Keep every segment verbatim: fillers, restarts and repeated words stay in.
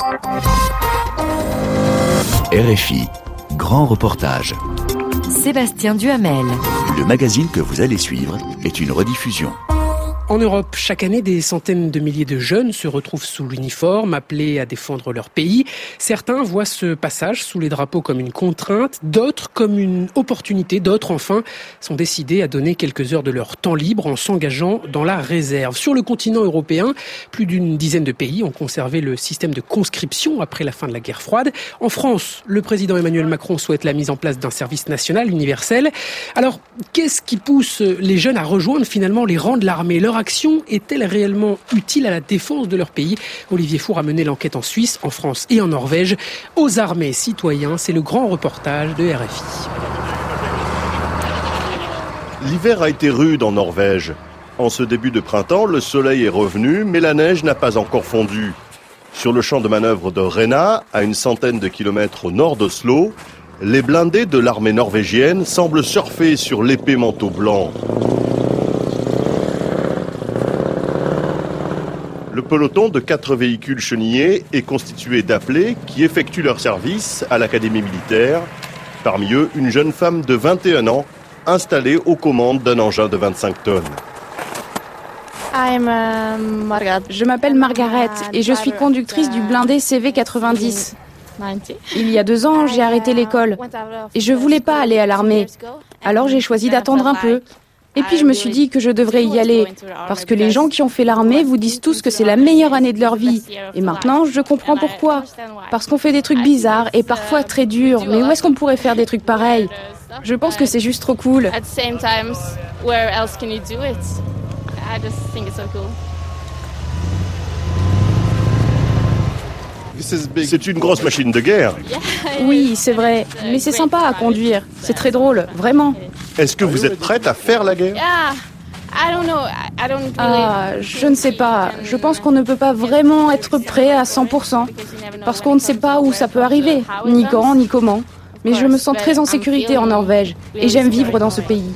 R F I, grand reportage. Sébastien Duhamel. Le magazine que vous allez suivre est une rediffusion. En Europe, chaque année, des centaines de milliers de jeunes se retrouvent sous l'uniforme, appelés à défendre leur pays. Certains voient ce passage sous les drapeaux comme une contrainte, d'autres comme une opportunité, d'autres enfin sont décidés à donner quelques heures de leur temps libre en s'engageant dans la réserve. Sur le continent européen, plus d'une dizaine de pays ont conservé le système de conscription après la fin de la guerre froide. En France, le président Emmanuel Macron souhaite la mise en place d'un service national universel. Alors, qu'est-ce qui pousse les jeunes à rejoindre finalement les rangs de l'armée ? Leur action est-elle réellement utile à la défense de leur pays ? Olivier Four a mené l'enquête en Suisse, en France et en Norvège. Aux armées citoyens, c'est le grand reportage de R F I. L'hiver a été rude en Norvège. En ce début de printemps, le soleil est revenu, mais la neige n'a pas encore fondu. Sur le champ de manœuvre de Rena, à une centaine de kilomètres au nord d'Oslo, les blindés de l'armée norvégienne semblent surfer sur l'épais manteau blanc. Le peloton de quatre véhicules chenillés est constitué d'appelés qui effectuent leur service à l'académie militaire. Parmi eux, une jeune femme de vingt et un ans installée aux commandes d'un engin de vingt-cinq tonnes. Je m'appelle Margaret et je suis conductrice du blindé C V quatre-vingt-dix. Il y a deux ans, j'ai arrêté l'école et je voulais pas aller à l'armée. Alors j'ai choisi d'attendre un peu. Et puis je me suis dit que je devrais y aller, parce que les gens qui ont fait l'armée vous disent tous que c'est la meilleure année de leur vie. Et maintenant, je comprends pourquoi. Parce qu'on fait des trucs bizarres et parfois très durs. Mais où est-ce qu'on pourrait faire des trucs pareils ? Je pense que c'est juste trop cool. C'est une grosse machine de guerre. Oui, c'est vrai. Mais c'est sympa à conduire. C'est très drôle, vraiment. Est-ce que vous êtes prête à faire la guerre ? Ah, je ne sais pas. Je pense qu'on ne peut pas vraiment être prêt à cent pour cent. Parce qu'on ne sait pas où ça peut arriver, ni quand, ni comment. Mais je me sens très en sécurité en Norvège. Et j'aime vivre dans ce pays.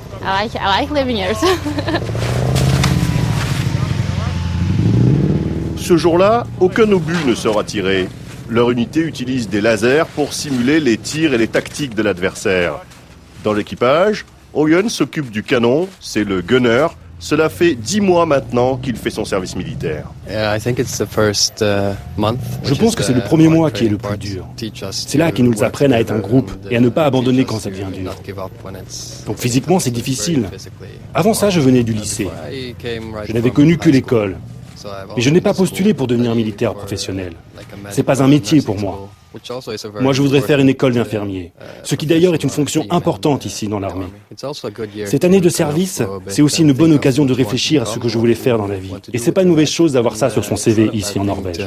Ce jour-là, aucun obus ne sera tiré. Leur unité utilise des lasers pour simuler les tirs et les tactiques de l'adversaire. Dans l'équipage, Oyen s'occupe du canon, c'est le gunner. Cela fait dix mois maintenant qu'il fait son service militaire. Je pense que c'est le premier mois qui est le plus dur. C'est là qu'ils nous apprennent à être un groupe et à ne pas abandonner quand ça devient dur. Donc physiquement, c'est difficile. Avant ça, je venais du lycée. Je n'avais connu que l'école. Mais je n'ai pas postulé pour devenir militaire professionnel. C'est pas un métier pour moi. Moi, je voudrais faire une école d'infirmier, ce qui d'ailleurs est une fonction importante ici dans l'armée. Cette année de service, c'est aussi une bonne occasion de réfléchir à ce que je voulais faire dans la vie. Et c'est pas une mauvaise chose d'avoir ça sur son C V ici en Norvège.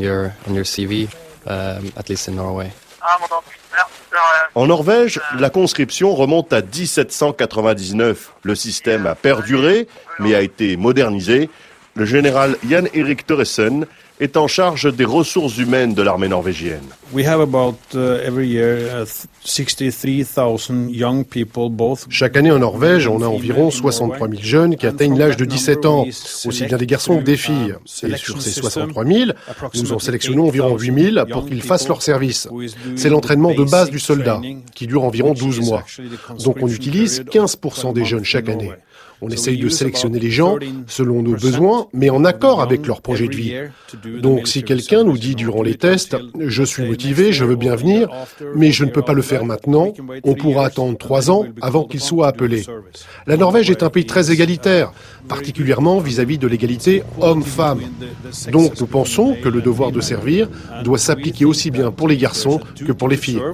En Norvège, la conscription remonte à dix-sept cent quatre-vingt-dix-neuf. Le système a perduré, mais a été modernisé. Le général Jan Erik Thoresen est en charge des ressources humaines de l'armée norvégienne. Chaque année en Norvège, on a environ soixante-trois mille jeunes qui atteignent l'âge de dix-sept ans, aussi bien des garçons que des filles. Et sur ces soixante-trois mille, nous en sélectionnons environ huit mille pour qu'ils fassent leur service. C'est l'entraînement de base du soldat, qui dure environ douze mois. Donc on utilise quinze pour cent des jeunes chaque année. On essaye de sélectionner les gens selon nos besoins, mais en accord avec leur projet de vie. Donc si quelqu'un nous dit durant les tests « je suis motivé, je veux bien venir, mais je ne peux pas le faire maintenant », on pourra attendre trois ans avant qu'il soit appelé. La Norvège est un pays très égalitaire, particulièrement vis-à-vis de l'égalité homme-femme. Donc nous pensons que le devoir de servir doit s'appliquer aussi bien pour les garçons que pour les filles.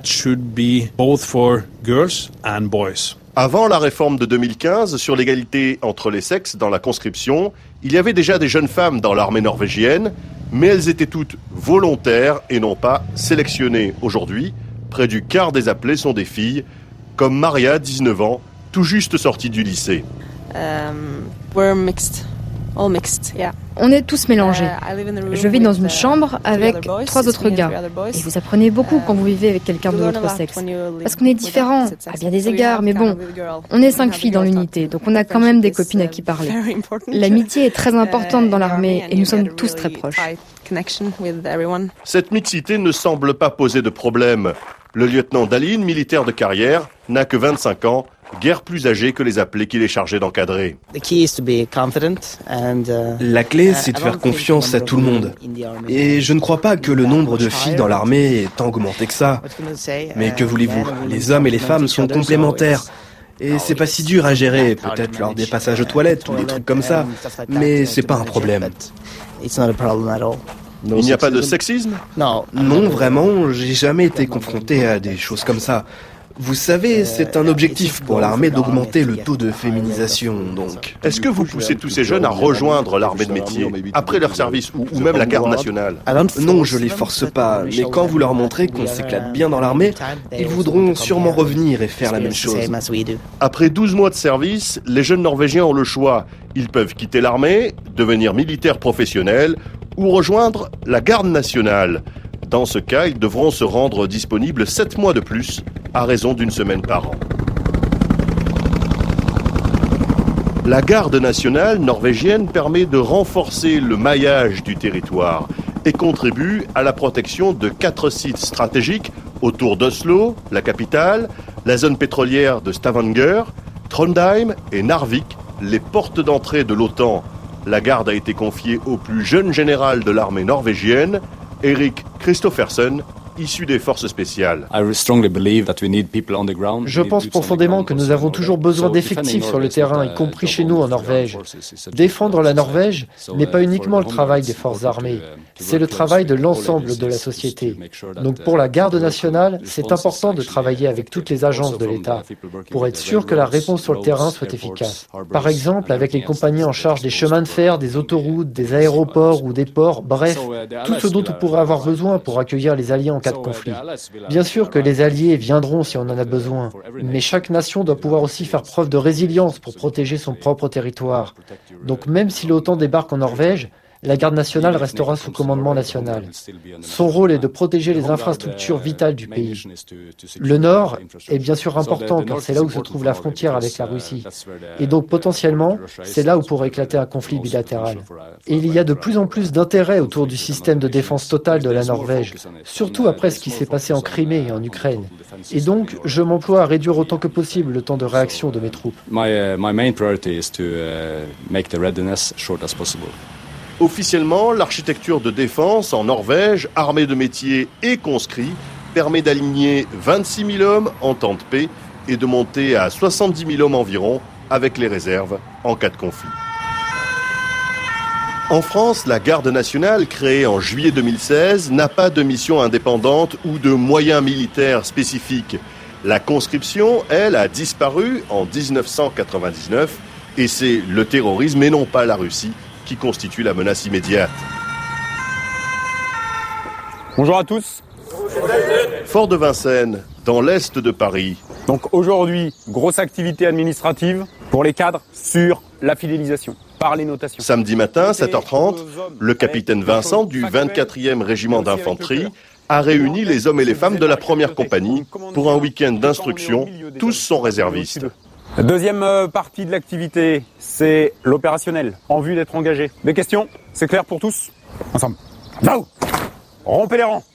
Avant la réforme de deux mille quinze sur l'égalité entre les sexes dans la conscription, il y avait déjà des jeunes femmes dans l'armée norvégienne, mais elles étaient toutes volontaires et non pas sélectionnées. Aujourd'hui, près du quart des appelés sont des filles, comme Maria, dix-neuf ans, tout juste sortie du lycée. Um, we're mixed. All mixed, yeah. On est tous mélangés. Je vis dans une chambre avec trois autres gars. Et vous apprenez beaucoup quand vous vivez avec quelqu'un de votre sexe. Parce qu'on est différents, à bien des égards, mais bon, on est cinq filles dans l'unité, donc on a quand même des copines à qui parler. L'amitié est très importante dans l'armée et nous sommes tous très proches. Cette mixité ne semble pas poser de problème. Le lieutenant Daline, militaire de carrière, n'a que vingt-cinq ans, guère plus âgé que les appelés qu'il est chargé d'encadrer. La clé, c'est de faire confiance à tout le monde. Et je ne crois pas que le nombre de filles dans l'armée ait tant augmenté que ça. Mais que voulez-vous, les hommes et les femmes sont complémentaires. Et c'est pas si dur à gérer, peut-être lors des passages aux toilettes ou des trucs comme ça. Mais c'est pas un problème. Il n'y a pas de sexisme ? Non, vraiment, j'ai jamais été confronté à des choses comme ça. Vous savez, c'est un objectif pour l'armée d'augmenter le taux de féminisation, donc. Est-ce que vous poussez tous ces jeunes à rejoindre l'armée de métier, après leur service, ou, ou même la garde nationale ? Non, je les force pas, mais quand vous leur montrez qu'on s'éclate bien dans l'armée, ils voudront sûrement revenir et faire la même chose. Après douze mois de service, les jeunes Norvégiens ont le choix. Ils peuvent quitter l'armée, devenir militaires professionnels, ou rejoindre la garde nationale. Dans ce cas, ils devront se rendre disponibles sept mois de plus, à raison d'une semaine par an. La garde nationale norvégienne permet de renforcer le maillage du territoire et contribue à la protection de quatre sites stratégiques autour d'Oslo, la capitale, la zone pétrolière de Stavanger, Trondheim et Narvik, les portes d'entrée de l'OTAN. La garde a été confiée au plus jeune général de l'armée norvégienne, Erik Kristoffersen, issu des forces spéciales. Je pense profondément que nous avons toujours besoin d'effectifs sur le terrain, y compris chez nous en Norvège. Défendre la Norvège n'est pas uniquement le travail des forces armées, c'est le travail de l'ensemble de la société. Donc pour la garde nationale, c'est important de travailler avec toutes les agences de l'État pour être sûr que la réponse sur le terrain soit efficace. Par exemple, avec les compagnies en charge des chemins de fer, des autoroutes, des aéroports ou des ports, bref, tout ce dont on pourrait avoir besoin pour accueillir les alliés en cas de conflit. Bien sûr que les alliés viendront si on en a besoin, mais chaque nation doit pouvoir aussi faire preuve de résilience pour protéger son propre territoire. Donc même si l'OTAN débarque en Norvège, la garde nationale restera sous commandement national. Son rôle est de protéger les infrastructures vitales du pays. Le nord est bien sûr important car c'est là où se trouve la frontière avec la Russie. Et donc potentiellement, c'est là où pourrait éclater un conflit bilatéral. Et il y a de plus en plus d'intérêt autour du système de défense totale de la Norvège, surtout après ce qui s'est passé en Crimée et en Ukraine. Et donc, je m'emploie à réduire autant que possible le temps de réaction de mes troupes. Officiellement, l'architecture de défense en Norvège, armée de métier et conscrits, permet d'aligner vingt-six mille hommes en temps de paix et de monter à soixante-dix mille hommes environ avec les réserves en cas de conflit. En France, la garde nationale, créée en juillet deux mille seize, n'a pas de mission indépendante ou de moyens militaires spécifiques. La conscription, elle, a disparu en dix-neuf cent quatre-vingt-dix-neuf et c'est le terrorisme et non pas la Russie qui constitue la menace immédiate. Bonjour à tous. Fort de Vincennes, dans l'est de Paris. Donc aujourd'hui, grosse activité administrative pour les cadres sur la fidélisation par les notations. Samedi matin, sept heures trente, le capitaine Vincent du vingt-quatrième régiment d'infanterie a réuni les hommes et les femmes de la première compagnie pour un week-end d'instruction. Tous sont réservistes. La deuxième partie de l'activité, c'est l'opérationnel, en vue d'être engagé. Des questions? C'est clair pour tous? Ensemble. Va-ou! Rompez les rangs!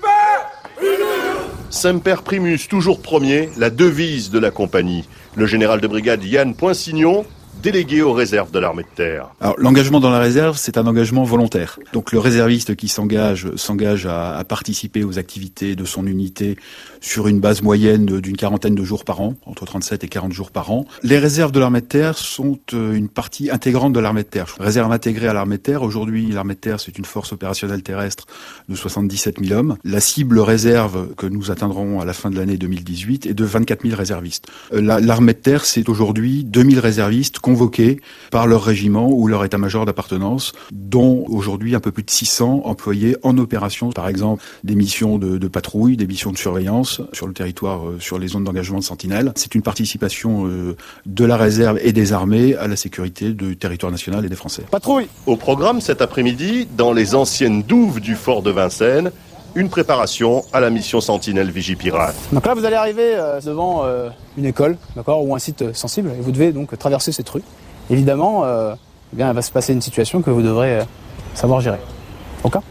Semper Primus, toujours premier, la devise de la compagnie. Le général de brigade Yann Poinsignon, délégué aux réserves de l'armée de terre. Alors, l'engagement dans la réserve, c'est un engagement volontaire. Donc, le réserviste qui s'engage, s'engage à, à participer aux activités de son unité sur une base moyenne d'une quarantaine de jours par an, entre trente-sept et quarante jours par an. Les réserves de l'armée de terre sont une partie intégrante de l'armée de terre. Réserve intégrée à l'armée de terre. Aujourd'hui, l'armée de terre, c'est une force opérationnelle terrestre de soixante-dix-sept mille hommes. La cible réserve que nous atteindrons à la fin de l'année deux mille dix-huit est de vingt-quatre mille réservistes. La, l'armée de terre, c'est aujourd'hui deux mille réservistes convoqués par leur régiment ou leur état-major d'appartenance, dont aujourd'hui un peu plus de six cents employés en opération, par exemple des missions de, de patrouille, des missions de surveillance sur le territoire, euh, sur les zones d'engagement de sentinelles. C'est une participation euh, de la réserve et des armées à la sécurité du territoire national et des Français. Patrouille. Au programme cet après-midi, dans les anciennes douves du fort de Vincennes, une préparation à la mission Sentinelle Vigipirate. Donc là, vous allez arriver euh, devant euh, une école, d'accord, ou un site euh, sensible, et vous devez donc traverser cette rue. Évidemment, euh, eh bien, il va se passer une situation que vous devrez euh, savoir gérer. Ok ?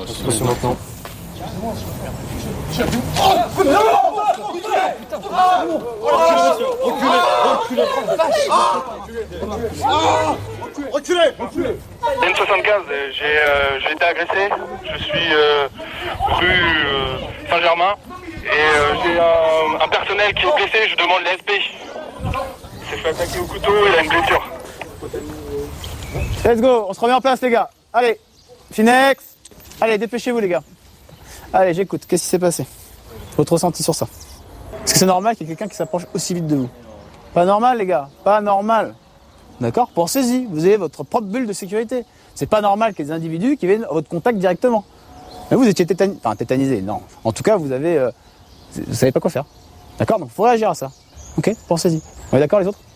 Attention maintenant. Reculez, reculez. N soixante-quinze, j'ai euh, j'ai été agressé. Je suis euh, rue euh, Saint-Germain et euh, j'ai un, un personnel qui est blessé. Je demande l'A S P. Il s'est fait attaquer au couteau et il a une blessure. Let's go, on se remet en place les gars. Allez, Finex. Allez, dépêchez-vous les gars. Allez, j'écoute. Qu'est-ce qui s'est passé? Votre ressenti sur ça? Est-ce que c'est normal qu'il y ait quelqu'un qui s'approche aussi vite de vous? Pas normal les gars, pas normal. D'accord? Pensez-y, vous avez votre propre bulle de sécurité. C'est pas normal qu'il y ait des individus qui viennent à votre contact directement. Mais vous étiez tétanisé, enfin tétanisé, non. En tout cas, vous avez, euh, vous savez pas quoi faire. D'accord? Donc, il faut réagir à ça. Ok? Pensez-y. On est d'accord les autres?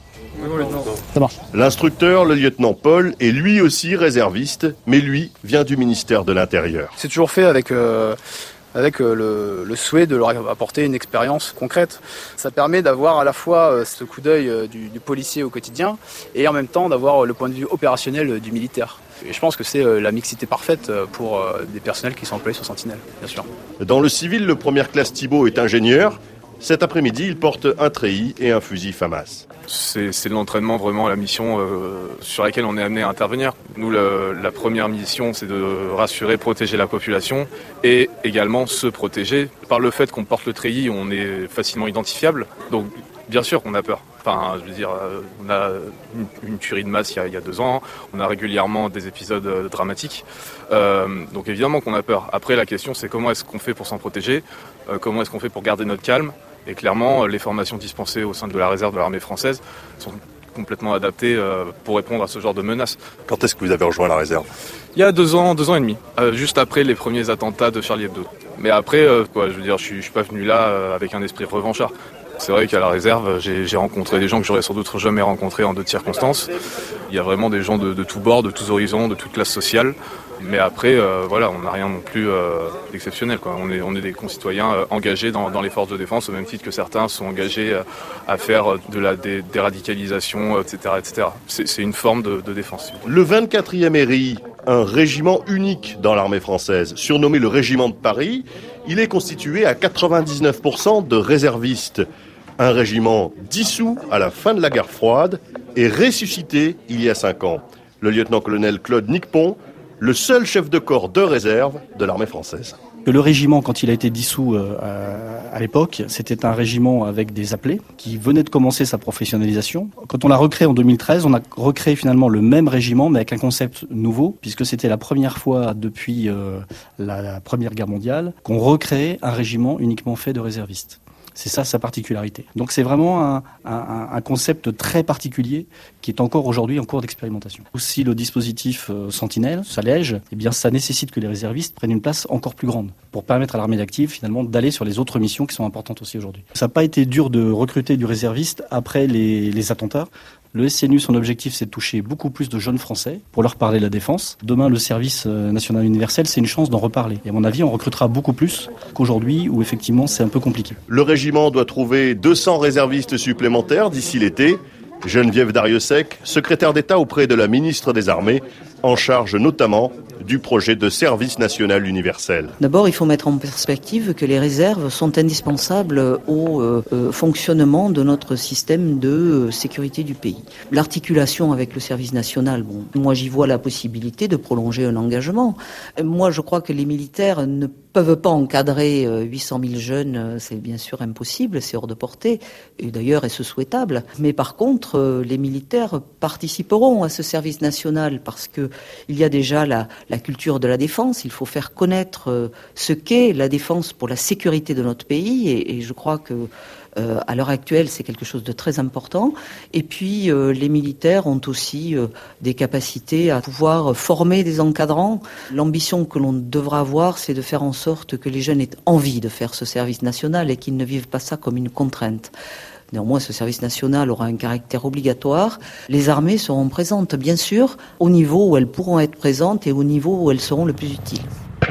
Ça marche. L'instructeur, le lieutenant Paul, est lui aussi réserviste, mais lui vient du ministère de l'Intérieur. C'est toujours fait avec, euh, avec euh, le, le souhait de leur apporter une expérience concrète. Ça permet d'avoir à la fois euh, ce coup d'œil euh, du, du policier au quotidien et en même temps d'avoir le point de vue opérationnel euh, du militaire. Et je pense que c'est euh, la mixité parfaite pour euh, des personnels qui sont employés sur Sentinelle, bien sûr. Dans le civil, le première classe Thibault est ingénieur. Cet après-midi, il porte un treillis et un fusil FAMAS. C'est, c'est l'entraînement, vraiment la mission euh, sur laquelle on est amené à intervenir. Nous, le, la première mission, c'est de rassurer, protéger la population et également se protéger. Par le fait qu'on porte le treillis, on est facilement identifiable. Donc, bien sûr qu'on a peur. Enfin, je veux dire, on a une, une tuerie de masse il y, a, il y a deux ans, on a régulièrement des épisodes euh, dramatiques. Euh, donc évidemment qu'on a peur. Après, la question, c'est comment est-ce qu'on fait pour s'en protéger, euh, comment est-ce qu'on fait pour garder notre calme. Et clairement, les formations dispensées au sein de la réserve de l'armée française sont complètement adaptées euh, pour répondre à ce genre de menaces. Quand est-ce que vous avez rejoint la réserve? Il y a deux ans, deux ans et demi, euh, juste après les premiers attentats de Charlie Hebdo. Mais après, euh, quoi, je veux dire, je suis, je suis pas venu là euh, avec un esprit revanchard. C'est vrai qu'à la réserve, j'ai, j'ai rencontré des gens que j'aurais sans doute jamais rencontrés en d'autres circonstances. Il y a vraiment des gens de, de tous bords, de tous horizons, de toutes classes sociales. Mais après, euh, voilà, on n'a rien non plus euh, d'exceptionnel, quoi. On est, on est des concitoyens euh, engagés dans, dans les forces de défense, au même titre que certains sont engagés euh, à faire de la dé, déradicalisation, et cetera, et cetera. C'est, c'est une forme de, de défense. Le vingt-quatrième R I, un régiment unique dans l'armée française, surnommé le Régiment de Paris, il est constitué à quatre-vingt-dix-neuf pour cent de réservistes. Un régiment dissous à la fin de la guerre froide et ressuscité il y a cinq ans. Le lieutenant-colonel Claude Niquepont, le seul chef de corps de réserve de l'armée française. Le régiment, quand il a été dissous euh, à l'époque, c'était un régiment avec des appelés qui venait de commencer sa professionnalisation. Quand on l'a recréé en deux mille treize, on a recréé finalement le même régiment, mais avec un concept nouveau, puisque c'était la première fois depuis euh, la, la Première Guerre mondiale qu'on recréait un régiment uniquement fait de réservistes. C'est ça sa particularité. Donc c'est vraiment un, un, un concept très particulier qui est encore aujourd'hui en cours d'expérimentation. Si le dispositif euh, Sentinelle s'allège, eh bien ça nécessite que les réservistes prennent une place encore plus grande pour permettre à l'armée d'active finalement d'aller sur les autres missions qui sont importantes aussi aujourd'hui. Ça n'a pas été dur de recruter du réserviste après les, les attentats. Le S C N U, son objectif, c'est de toucher beaucoup plus de jeunes Français pour leur parler de la défense. Demain, le service national universel, c'est une chance d'en reparler. Et à mon avis, on recrutera beaucoup plus qu'aujourd'hui où effectivement c'est un peu compliqué. Le régiment doit trouver deux cents réservistes supplémentaires d'ici l'été. Geneviève Darrieussecq, secrétaire d'État auprès de la ministre des Armées, en charge notamment du projet de service national universel. D'abord, il faut mettre en perspective que les réserves sont indispensables au euh, fonctionnement de notre système de euh, sécurité du pays. L'articulation avec le service national, bon, moi j'y vois la possibilité de prolonger un engagement. Moi, je crois que les militaires ne peuvent pas encadrer huit cent mille jeunes, c'est bien sûr impossible, c'est hors de portée, et d'ailleurs est-ce souhaitable. Mais par contre, les militaires participeront à ce service national parce que il y a déjà la, la culture de la défense, il faut faire connaître ce qu'est la défense pour la sécurité de notre pays, et, et je crois que Euh, à l'heure actuelle, c'est quelque chose de très important. Et puis, euh, les militaires ont aussi euh, des capacités à pouvoir former des encadrants. L'ambition que l'on devra avoir, c'est de faire en sorte que les jeunes aient envie de faire ce service national et qu'ils ne vivent pas ça comme une contrainte. Néanmoins, ce service national aura un caractère obligatoire. Les armées seront présentes, bien sûr, au niveau où elles pourront être présentes et au niveau où elles seront le plus utiles.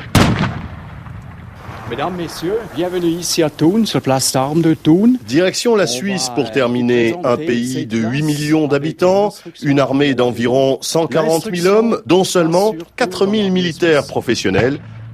Mesdames, Messieurs, bienvenue ici à Thun, sur place d'armes de Thun. Direction la Suisse pour terminer. Un pays de huit millions d'habitants, une armée d'environ cent quarante mille hommes, dont seulement quatre mille militaires professionnels.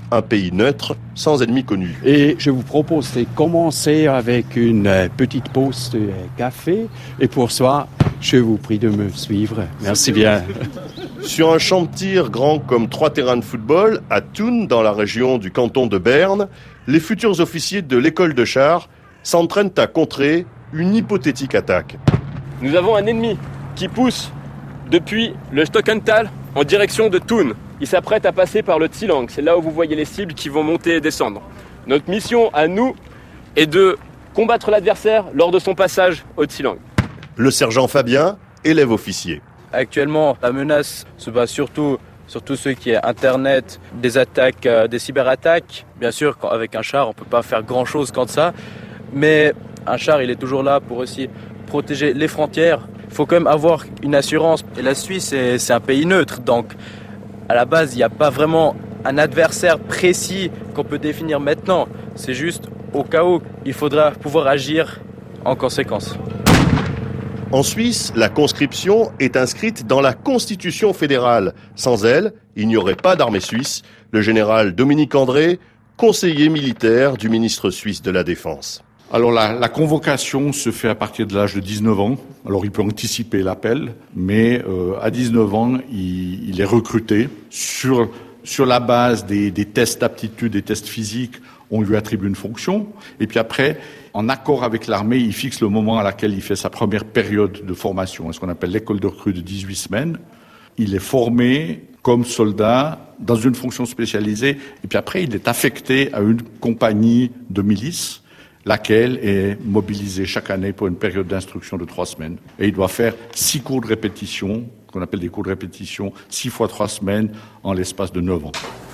un pays neutre, sans ennemis connus. Et je vous propose de commencer avec une petite pause de café. Et pour ça, je vous prie de me suivre. Merci bien. Sur un champ de tir grand comme trois terrains de football, à Thun, dans la région du canton de Berne, les futurs officiers de l'école de chars s'entraînent à contrer une hypothétique attaque. Nous avons un ennemi qui pousse depuis le Stockenthal en direction de Thun. Il s'apprête à passer par le Zilang. C'est là où vous voyez les cibles qui vont monter et descendre. Notre mission à nous est de combattre l'adversaire lors de son passage au Zilang. Le sergent Fabien, élève officier. Actuellement, la menace se base surtout sur tout ce qui est Internet, des attaques, euh, des cyberattaques. Bien sûr, quand, avec un char, on ne peut pas faire grand-chose contre ça. Mais un char, il est toujours là pour aussi protéger les frontières. Il faut quand même avoir une assurance. Et la Suisse, c'est, c'est un pays neutre. Donc, à la base, il n'y a pas vraiment un adversaire précis qu'on peut définir maintenant. C'est juste, au cas où, il faudra pouvoir agir en conséquence. En Suisse, la conscription est inscrite dans la Constitution fédérale. Sans elle, il n'y aurait pas d'armée suisse. Le général Dominique André, conseiller militaire du ministre suisse de la Défense. Alors la, la convocation se fait à partir de l'âge de dix-neuf ans. Alors il peut anticiper l'appel, mais euh, à dix-neuf ans, il, il est recruté sur sur la base des, des tests d'aptitude, des tests physiques. On lui attribue une fonction, et puis après, en accord avec l'armée, il fixe le moment à laquelle il fait sa première période de formation, ce qu'on appelle l'école de recrue de dix-huit semaines. Il est formé comme soldat dans une fonction spécialisée, et puis après, il est affecté à une compagnie de milice, laquelle est mobilisée chaque année pour une période d'instruction de trois semaines. Et il doit faire six cours de répétition, qu'on appelle des cours de répétition, six fois trois semaines, en l'espace de neuf ans.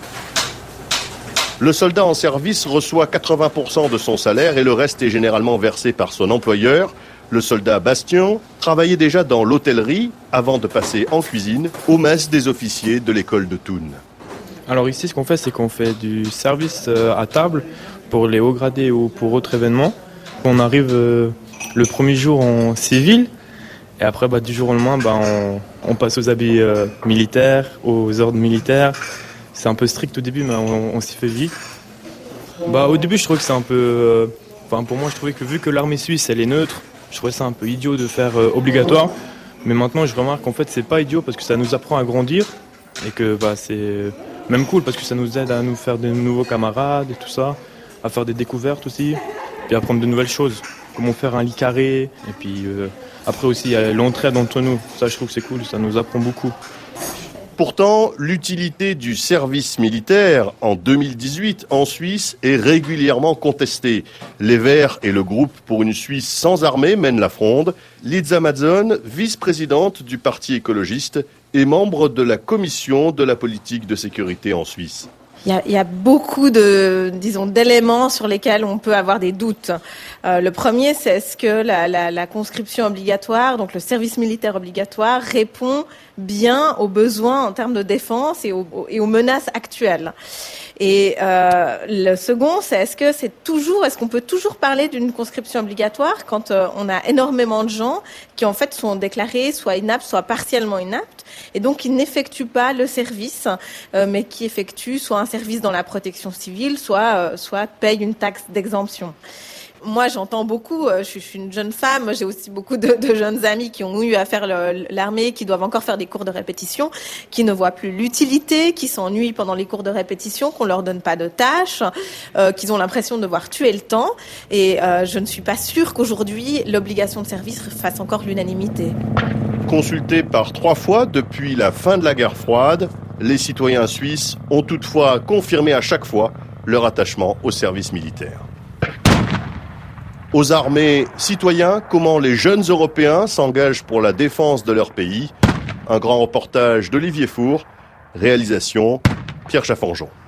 Le soldat en service reçoit quatre-vingts pour cent de son salaire et le reste est généralement versé par son employeur. Le soldat Bastien travaillait déjà dans l'hôtellerie avant de passer en cuisine aux messes des officiers de l'école de Thun. Alors ici, ce qu'on fait, c'est qu'on fait du service à table pour les hauts gradés ou pour autres événements. On arrive euh, le premier jour en civil et après, bah, du jour au lendemain, bah, on, on passe aux habits euh, militaires, aux ordres militaires. C'est un peu strict au début, mais on, on s'y fait vite. Bah, au début, je trouvais que c'est un peu... Euh, enfin, pour moi, je trouvais que vu que l'armée suisse, elle est neutre, je trouvais ça un peu idiot de faire euh, obligatoire. Mais maintenant, je remarque qu'en fait, c'est pas idiot parce que ça nous apprend à grandir et que bah, c'est même cool parce que ça nous aide à nous faire de nouveaux camarades et tout ça, à faire des découvertes aussi, puis à apprendre de nouvelles choses, comment faire un lit carré. Et puis euh, après aussi, il y a l'entraide entre nous. Ça, je trouve que c'est cool, ça nous apprend beaucoup. Pourtant, l'utilité du service militaire en deux mille dix-huit en Suisse est régulièrement contestée. Les Verts et le groupe pour une Suisse sans armée mènent la fronde. Liza Mazzone, vice-présidente du Parti écologiste et membre de la commission de la politique de sécurité en Suisse. Il y, a, il y a beaucoup de, disons, d'éléments sur lesquels on peut avoir des doutes. Euh, le premier, c'est est-ce que la, la, la conscription obligatoire, donc le service militaire obligatoire, répond bien aux besoins en termes de défense et aux, et aux menaces actuelles. Et euh, le second, c'est est-ce que c'est toujours, est-ce qu'on peut toujours parler d'une conscription obligatoire quand euh, on a énormément de gens qui en fait sont déclarés soit inaptes, soit partiellement inaptes, et donc qui n'effectuent pas le service, euh, mais qui effectuent soit un service dans la protection civile, soit euh, soit payent une taxe d'exemption. Moi, j'entends beaucoup, je suis une jeune femme, j'ai aussi beaucoup de, de jeunes amis qui ont eu à faire le, l'armée, qui doivent encore faire des cours de répétition, qui ne voient plus l'utilité, qui s'ennuient pendant les cours de répétition, qu'on leur donne pas de tâches, euh, qu'ils ont l'impression de devoir tuer le temps. Et euh, je ne suis pas sûre qu'aujourd'hui, l'obligation de service fasse encore l'unanimité. Consultés par trois fois depuis la fin de la guerre froide, les citoyens suisses ont toutefois confirmé à chaque fois leur attachement au service militaire. Aux armées citoyens, comment les jeunes Européens s'engagent pour la défense de leur pays. Un grand reportage d'Olivier Four, réalisation Pierre Chaffanjon.